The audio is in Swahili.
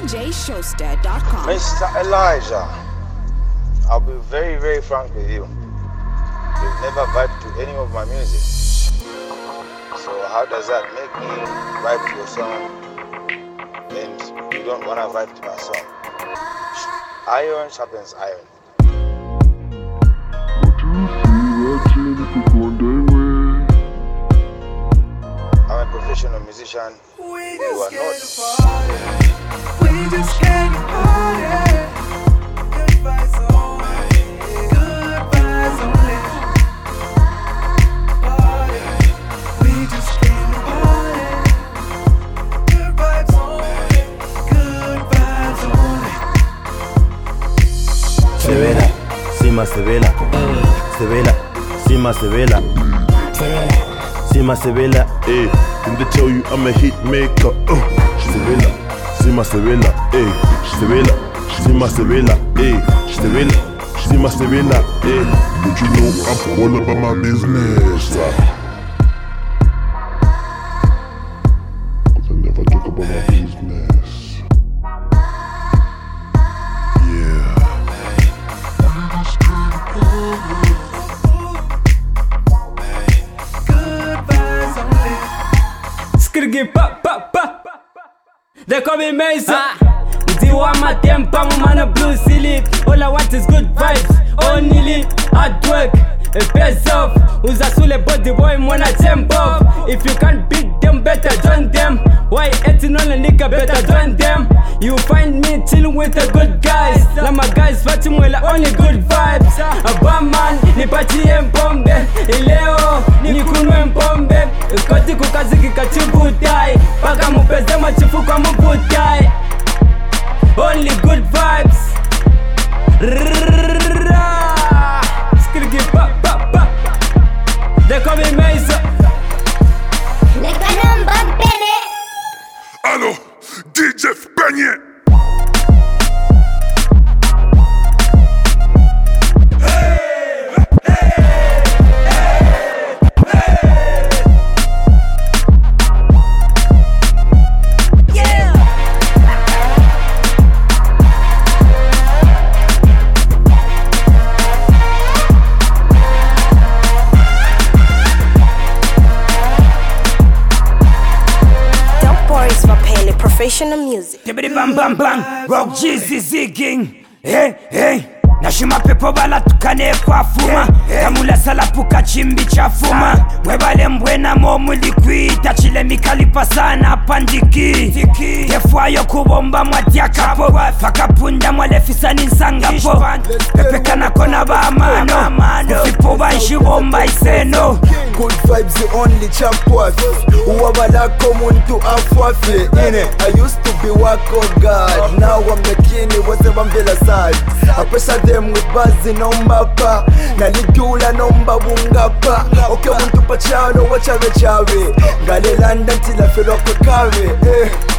DJShowster.com. Mr. Elijah, I'll be very, very frank with you. You've never vibed to any of my music. So how does that make me vibe to your song and you don't want to vibe to my song? Iron sharpens iron. I'm a professional musician. You are not. We just came to party. Good vibes only. Good vibes only. Party. We just came to party. Good vibes only. Good vibes only. Sevela, Sima Sevela. Sevela, Sima Sevela. Sima Sevela, eh. Didn't they tell you I'm a hit maker? Sevela, Sima Sevela, eh. Sevela, Sima Sevela, eh. Sevela, Sima Sevela, eh. But you know I'm all about my business. Cause I never talk about my business. Yeah. Skirgi pa pa pa. They call me Mason. Diwa matempa mana blue silly. All I want is good vibes. Only hard work. It pays off. Uzasule body boy mwana tempo. If you can't beat them, better join them. Why eating on a nigga, better join them. You find me chilling with the good guys. Like my guys fighting well, only good vibes. A bad man, ni pati mpombe. Ileo, ni kunwe mpombe. Koti kukazi kikachibutai. Paka mupeze machifu kwa mubutai. Only good vibes. Skirgi pa pa pa. They call me Mason. Allo, DJ Spanier. Professional music. Bam bam bam. Rock Jeezy zigging. Hey hey. Nashima pepo bala tukane kwa fuma. Kamula salapuka chimbi cha fuma. Mwebale mbwena momuli kuita. Chile mikalipa sana pandiki. Defwa yo kubomba mwatia kapo. Fakapunda mwalefisa ninsangapo. Pepe kana kona ba mano. Ufipo banshi bomba iseno. Good vibes the only champions. Uwabalako muntu afwafe. I used to be wako God. Now I'm the king. Whatever mbela side. I pressure them with buzzy number pa. Naligula number wungapa. Okay muntu pachano wachawe chawe. Gale London till I feel up a carry.